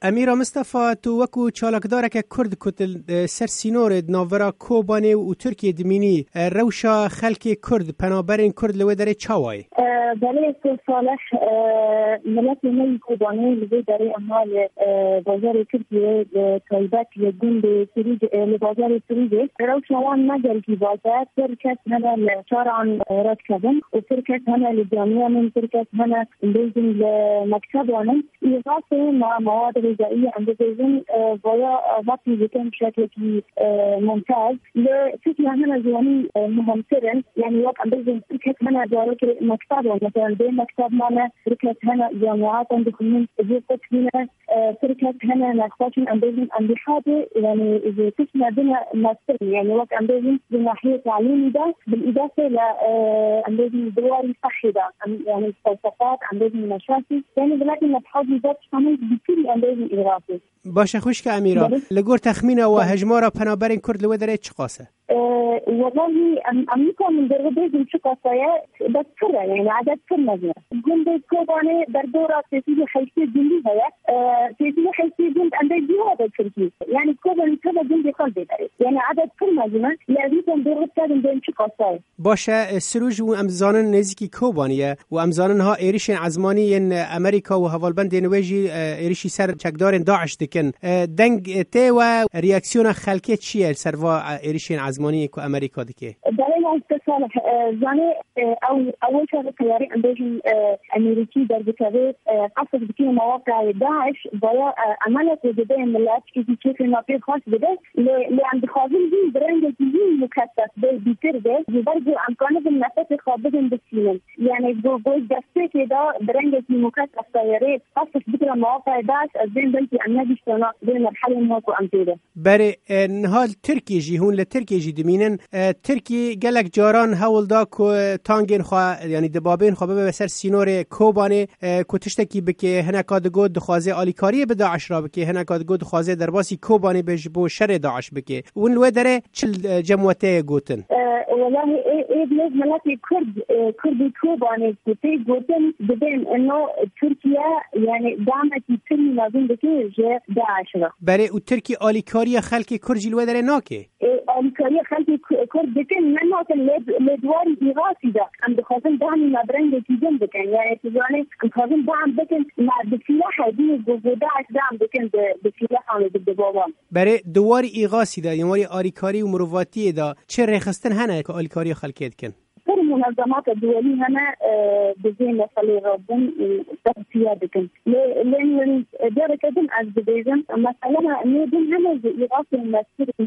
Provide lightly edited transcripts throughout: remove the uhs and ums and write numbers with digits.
امیرا مصطفى تو وکو چالکدارک کرد کتل سر سینور ناورا کوبانه و ترکیه دمینی روشا خلک کرد پنابرین کرد لوی داره چاوای؟ بله استاد صالح ملت نوی کوبانه لوی داره امال بازار ترکیه تایبت یگون لبازار سریجه روشا وان مجل کی بازار ترکت هنا لشارعان رد کبن و ترکت هنا لجامعه من ترکت هنا اندازن لمكتب وانن إضافة مع مواد غذائية عند بيزن ويا وقتي بكم بشكل ممتاز لفكرة هنا زواني مهمترا يعني وقت عند بيزن تركت هنا دارك مكتب مثلا بين مكتب معنا تركت هنا جامعات عندكم جزء هنا تركت هنا نخواتهم عند بيزن عند حاجة يعني إذا تسمع بنا ماستر يعني وقت عند بيزن بناحية تعليمي ده بالإضافة ل عند بيزن دواري صحي ده يعني فلسفات عند بيزن مشاكل يعني ولكن نتحاضي ذات شامل بكل أندازة إضافة. باشه خوش که امیرا لگور تخمینه و هجمارا پنابرین کرد لوی داره چه قاسه؟ والله أمريكا من درجة شو قصايا بس فرة يعني عدد فرة جند كوبانة بردورة تسيب حيثية جندي هيا تسيب حيثية جند عندي جواب تركي يعني كوبانة كذا جندي قلبي يعني عدد فرة جماعة لأبيكم درجة كذا بين شو قصايا. باشه سروج و امزانن نزیکی کوبانیه و امزانن ها ایریشن عزمانی ان امریکا و هوالبند نویجی ایریشی سر چکدار داعش دکن دنگ ته و ریاکسیون خلکی چیه سروا ایریشن عزمانی کو امریکا دکه دلیل استثال زانه اول شغله تیاری اندیشن امریکی در بکویت قصد بکنه مواقع داعش باید عملت جده ملت که کیف ناپی خاص بده لعند خواهیم زین برنگ زین مکتف بیتر ده برگو امکانه بالنفس خوابدن بسیلن یعنی گوز دسته که دا برنگ زین مکتف تیاری قصد بکنه مواقع داعش از بین بلکی امنادی شتانا بین مرحله موکو امتیده بره نهال ترکی جی هون لترکی جی دمینن ترکی گلک جاران هول دا کو تانگین خوا یعنی دبابین خو به سر سینور کوبانه کو تشتکی بکه هنکاد گود دخوازه آلیکاری به داعش را بکه هنکاد گود دخوازه درباسی کوبانه بو شر داعش بکه اون لو دره چل جموته گوتن والله ايه بلاد ملاتي كرد كوباني كتي جوتن بدين انه تركيا يعني دعمت ترمي لازم بكي جه داعش را بله و ترکی آلیکاری خلک کرجی لو دره ناکه آلیکاری خلک کرد بکن من ناکن لدواری ایغاسی دا هم بخواستن دعمی مبرنگ تیزن بکن یعنی تیزانه هم خواستن دعم بکن بسلاح دین داعش دعم بکن بسلاح آنه بابام بله دواری ایغاسی دا یعنی آلیکاری و مروواتی دا چه رخستن هنه که آلیکاری خلکیت کن كل المنظمات الدولية هنا بزين لصلي ربون وتغطية بكم لأن دارك أدن أزبيزن مثلا نيدن هنا إغاثة المسير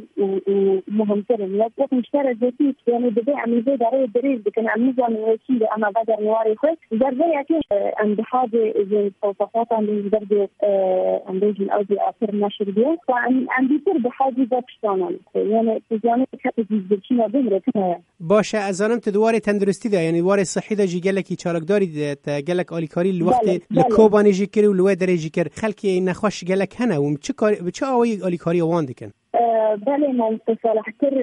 ومهمترين لكن اشترى ذاتي يعني بدي عمي زي داري الدريز بكن عمي زي الوكيلة أما بدر نواري خوش زرزي أكيش عند حاجة زي الصوصفات عندي زرزي عندي الأوزي آخر نشر بيه فعندي تر بحاجة ذاتشتانا يعني تزاني كتب الزرشينة بمرتنا باشه ازانم تدوار تندرستی ده یعنی دوار صحی ده جی گلکی چارکداری ده گلک آلیکاری الوقت لکوبانی جی کری و لوی دره جی کر خلکی نخوش گلک هنه و چه آوی آلیکاری وان دکن بله من صالح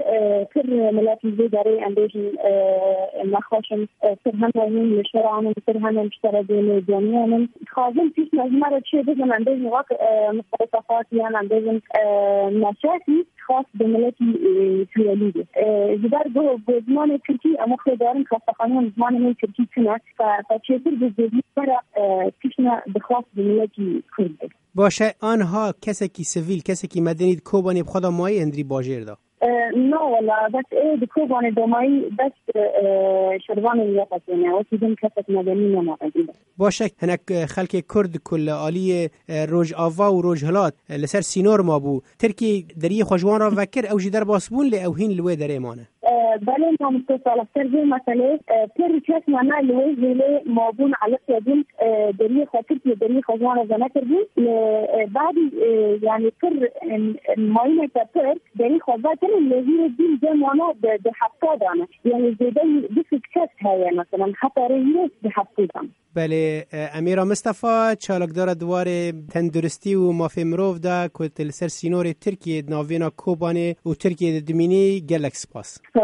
كر ملاك الزيداري عندهم نخاشم سرهم من الشرعان سرهم مشترى بين جميعهم خازن فيش مجموعة شيء بدهم عندهم واقع مخالفات يعني عندهم مشاكل خاص بملاكي سيالية جدار بزمان تركي مخدرين خاصة زمان من تركي كنا فشيء بالجديد برا فيشنا بخاص بملاكي كرد باشه آنها کسی که سیویل کسی که مدنی کوبانی بخدا مایی اندری باجر دا نه ولا بس ايه بكوباني دوماي بس شربان اليقظين وتدين كسك مدنية معدودة باشه هناك خلق كرد كل آلی روج آوا و روج هلات لسر سینور ما بو ترکی دری خوشوان را فکر او جدر باسبون لی او هین لوی در ایمانه بله ما متصالح ترجي مثلا تركيا معنا لوي زي موضوع على سبيل دري خاطر دري خوشوان زنا ترجي بعد يعني كر الماينه كتر دري خوات اللي هي دي زمانه بحطه دانا يعني زي بس كتها مثلا حتى ريس بحطه دانا بله امیرا مصطفى چالکدار دوار تندرستی و مافی مروف دا که تلسر سینور ترکیه ناوینا کوبانه و ترکیه دمینی گلک سپاس